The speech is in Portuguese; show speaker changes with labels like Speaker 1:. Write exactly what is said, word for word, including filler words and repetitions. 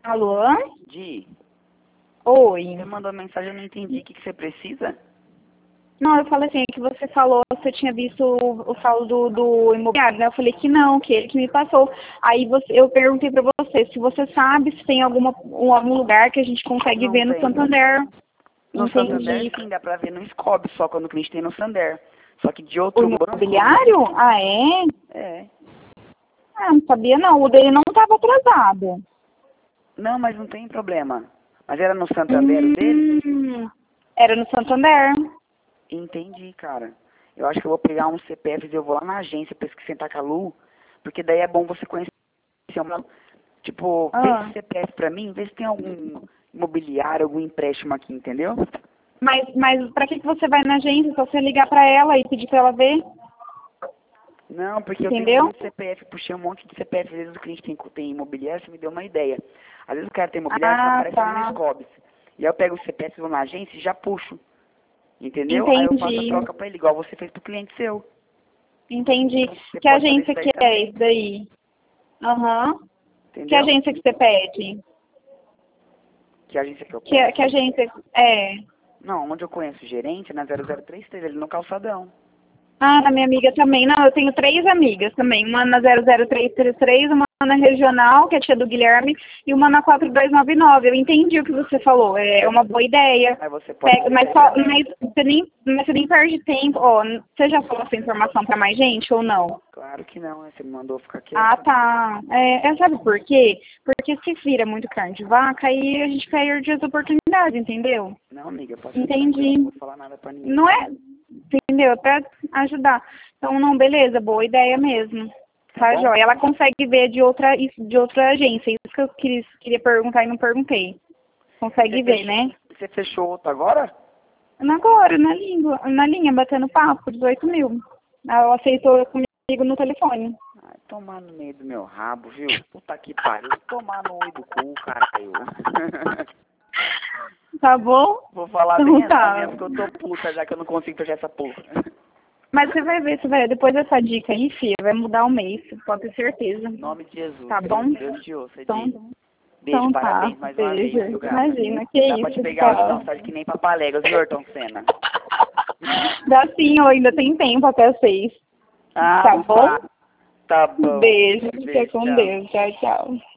Speaker 1: Alô?
Speaker 2: Di,
Speaker 1: Oi.
Speaker 2: você mandou mensagem, eu não entendi. O que, que você precisa?
Speaker 1: Não, eu falei assim, que você falou, você tinha visto o, o saldo do, do imobiliário, né? Eu falei que não, que ele que me passou. Aí você, eu perguntei pra você se você sabe se tem alguma, um- algum lugar que a gente consegue
Speaker 2: Não
Speaker 1: ver no
Speaker 2: tem.
Speaker 1: Santander.
Speaker 2: No Santander,
Speaker 1: Entendi.
Speaker 2: sim, dá pra ver no Scob, só quando o cliente tem no Santander. Só que de
Speaker 1: O
Speaker 2: outro banco...
Speaker 1: imobiliário? Ah, é?
Speaker 2: É.
Speaker 1: Ah, não sabia não. O dele não estava atrasado.
Speaker 2: Não, mas não tem problema. Mas era no Santander o dele?
Speaker 1: Hum, era no Santander.
Speaker 2: Entendi, cara. Eu acho que eu vou pegar um C P F e eu vou lá na agência pra sentar com a Lu, porque daí é bom você conhecer uma... Tipo, vê
Speaker 1: Ah.
Speaker 2: esse C P F pra mim, vê se tem algum imobiliário, algum empréstimo aqui, entendeu?
Speaker 1: Mas, mas pra que, que você vai na agência? Só você ligar pra ela e pedir pra ela ver?
Speaker 2: Não, porque eu tenho
Speaker 1: Entendeu?
Speaker 2: um monte de C P F, puxei um monte de C P F, às vezes o cliente tem, tem imobiliário, você me deu uma ideia. Às vezes o cara tem imobiliário, só
Speaker 1: Ah,
Speaker 2: aparece no
Speaker 1: tá.
Speaker 2: Scobs. E aí eu pego o C P F, vou na agência e já puxo. Entendeu? Aí eu faço a
Speaker 1: Entendi.
Speaker 2: troca pra ele, igual você fez pro cliente seu.
Speaker 1: Entendi.
Speaker 2: Você
Speaker 1: Que
Speaker 2: pode fazer isso
Speaker 1: agência
Speaker 2: daí
Speaker 1: que é
Speaker 2: também,
Speaker 1: isso daí? Aham. Que
Speaker 2: entendeu?
Speaker 1: agência que você pede?
Speaker 2: Que agência que eu
Speaker 1: Que,
Speaker 2: peço?
Speaker 1: que agência... É.
Speaker 2: Não, onde eu conheço o gerente, é na zero zero três três, ali no calçadão.
Speaker 1: Ah, na minha amiga também. Não, eu tenho três amigas também. Uma na zero zero três três três, uma na regional, que é a tia do Guilherme, e uma na quatro dois nove nove. Eu entendi o que você falou. É uma boa ideia.
Speaker 2: Aí você pode
Speaker 1: Pega-
Speaker 2: ver isso
Speaker 1: mas,
Speaker 2: aí
Speaker 1: só,
Speaker 2: também.
Speaker 1: mas, você nem, mas você nem perde tempo. Ó, você já falou essa informação pra mais gente ou não?
Speaker 2: Claro que não, né? Você me mandou ficar
Speaker 1: Ah,
Speaker 2: quieto.
Speaker 1: tá. É, é, sabe por quê? Porque se vira muito carne de vaca, aí a gente perde as oportunidades, entendeu?
Speaker 2: Não, amiga, pode ficar tranquilo,
Speaker 1: Entendi.
Speaker 2: não vou falar nada pra ninguém.
Speaker 1: Não é, entendeu? É pra ajudar. Então, não, beleza, boa ideia mesmo.
Speaker 2: Tá
Speaker 1: Tá,
Speaker 2: bom?
Speaker 1: joia. Ela consegue ver de outra, isso- de outra agência. Isso que eu queria, queria perguntar e não perguntei.
Speaker 2: Você
Speaker 1: Consegue ver,
Speaker 2: fechou,
Speaker 1: né?
Speaker 2: você fechou outro agora?
Speaker 1: Agora, na língua, na linha, batendo papo, dezoito mil. Ela aceitou comigo no telefone.
Speaker 2: Ai, tomar no meio do meu rabo, viu? Puta que pariu. Tomar no olho do cu, caralho.
Speaker 1: Tá bom?
Speaker 2: Vou falar
Speaker 1: Então
Speaker 2: bem assim
Speaker 1: tá.
Speaker 2: mesmo, que eu tô puta já que eu não consigo fechar essa porra.
Speaker 1: Mas você vai ver, você vai ver. Depois dessa dica aí, filha, vai mudar o mês, pode ter certeza.
Speaker 2: Em nome de Jesus,
Speaker 1: Tá
Speaker 2: viu?
Speaker 1: bom?
Speaker 2: Deus te ouça,
Speaker 1: Então,
Speaker 2: Edi. Beijo,
Speaker 1: então tá.
Speaker 2: parabéns mais uma
Speaker 1: Beijo.
Speaker 2: vez, viu, gata?
Speaker 1: Imagina, que
Speaker 2: Dá pra te
Speaker 1: isso,
Speaker 2: pegar hoje
Speaker 1: tchau.
Speaker 2: não, tá de que nem papaléguas, viu, Ayrton Senna?
Speaker 1: Dá sim, eu ainda tem tempo até as seis.
Speaker 2: Ah,
Speaker 1: Tá bom?
Speaker 2: ufa. Tá bom.
Speaker 1: Beijo, fica
Speaker 2: Beijo,
Speaker 1: com
Speaker 2: tchau.
Speaker 1: Deus. Tchau, tchau.